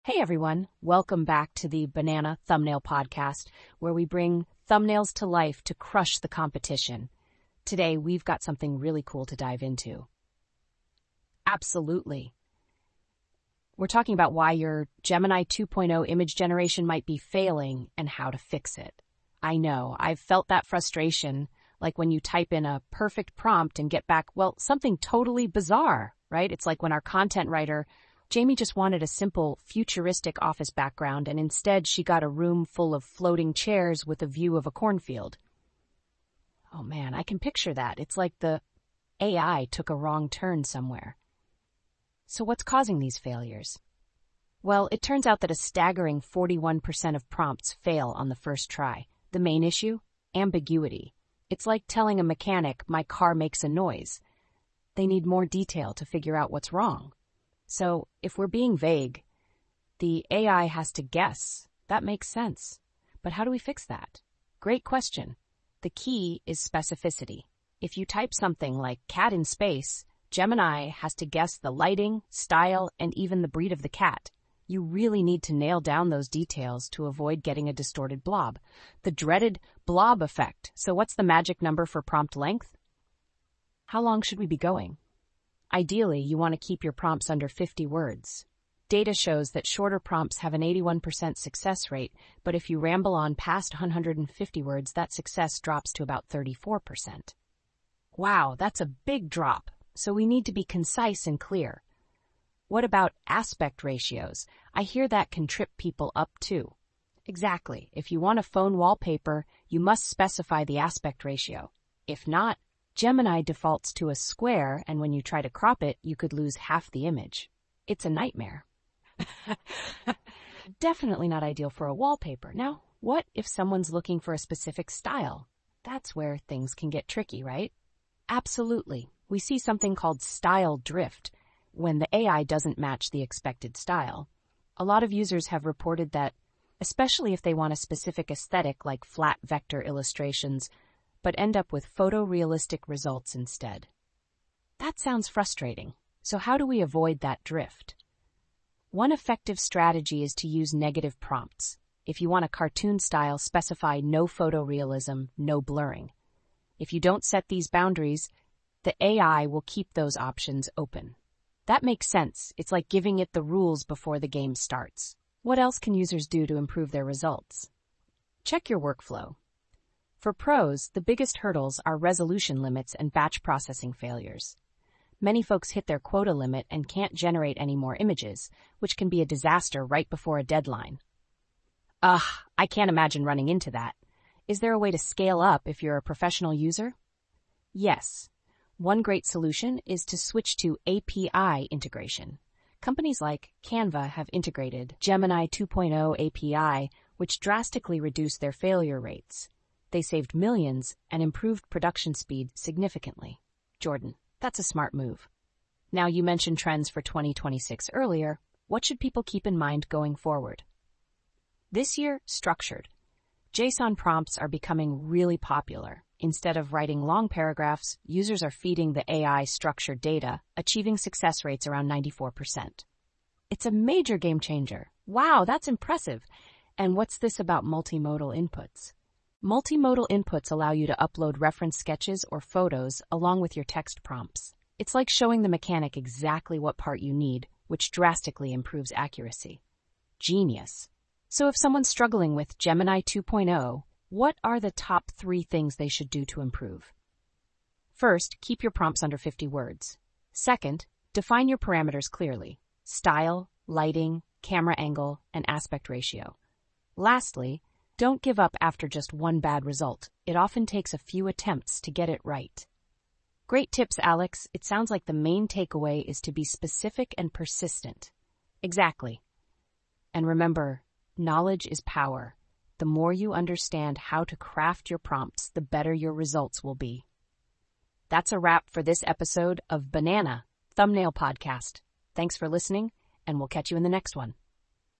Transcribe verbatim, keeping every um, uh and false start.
Hey everyone, welcome back to the Banana Thumbnail Podcast, where we bring thumbnails to life to crush the competition. Today, we've got something really cool to dive into. Absolutely. We're talking about why your Gemini two point oh image generation might be failing and how to fix it. I know, I've felt that frustration, like when you type in a perfect prompt and get back, well, something totally bizarre, right? It's like when our content writer Jamie just wanted a simple, futuristic office background, and instead she got a room full of floating chairs with a view of a cornfield. Oh man, I can picture that. It's like the A I took a wrong turn somewhere. So what's causing these failures? Well, it turns out that a staggering forty-one percent of prompts fail on the first try. The main issue? Ambiguity. It's like telling a mechanic, my car makes a noise. They need more detail to figure out what's wrong. So, if we're being vague, the A I has to guess. That makes sense. But how do we fix that? Great question. The key is specificity. If you type something like cat in space, Gemini has to guess the lighting, style, and even the breed of the cat. You really need to nail down those details to avoid getting a distorted blob. The dreaded blob effect. So what's the magic number for prompt length? How long should we be going? Ideally, you want to keep your prompts under fifty words. Data shows that shorter prompts have an eighty-one percent success rate, but if you ramble on past one hundred fifty words, that success drops to about thirty-four percent. Wow, that's a big drop, so we need to be concise and clear. What about aspect ratios? I hear that can trip people up too. Exactly. If you want a phone wallpaper, you must specify the aspect ratio. If not, Gemini defaults to a square, and when you try to crop it, you could lose half the image. It's a nightmare. Definitely not ideal for a wallpaper. Now, what if someone's looking for a specific style? That's where things can get tricky, right? Absolutely. We see something called style drift when the A I doesn't match the expected style. A lot of users have reported that, especially if they want a specific aesthetic like flat vector illustrations, but end up with photorealistic results instead. That sounds frustrating. So how do we avoid that drift? One effective strategy is to use negative prompts. If you want a cartoon style, specify no photorealism, no blurring. If you don't set these boundaries, the A I will keep those options open. That makes sense. It's like giving it the rules before the game starts. What else can users do to improve their results? Check your workflow. For pros, the biggest hurdles are resolution limits and batch processing failures. Many folks hit their quota limit and can't generate any more images, which can be a disaster right before a deadline. Ugh, I can't imagine running into that. Is there a way to scale up if you're a professional user? Yes. One great solution is to switch to A P I integration. Companies like Canva have integrated Gemini two point oh A P I, which drastically reduced their failure rates. They saved millions and improved production speed significantly. Jordan, that's a smart move. Now, you mentioned trends for twenty twenty-six earlier. What should people keep in mind going forward? This year, structured. JSON prompts are becoming really popular. Instead of writing long paragraphs, users are feeding the A I structured data, achieving success rates around ninety-four percent. It's a major game changer. Wow, that's impressive. And what's this about multimodal inputs? Multimodal inputs allow you to upload reference sketches or photos along with your text prompts. It's like showing the mechanic exactly what part you need, which drastically improves accuracy. Genius. So if someone's struggling with Gemini two point oh, what are the top three things they should do to improve? First, keep your prompts under fifty words. Second, define your parameters clearly: style, lighting, camera angle, and aspect ratio. Lastly, don't give up after just one bad result. It often takes a few attempts to get it right. Great tips, Alex. It sounds like the main takeaway is to be specific and persistent. Exactly. And remember, knowledge is power. The more you understand how to craft your prompts, the better your results will be. That's a wrap for this episode of Banana Thumbnail Podcast. Thanks for listening, and we'll catch you in the next one.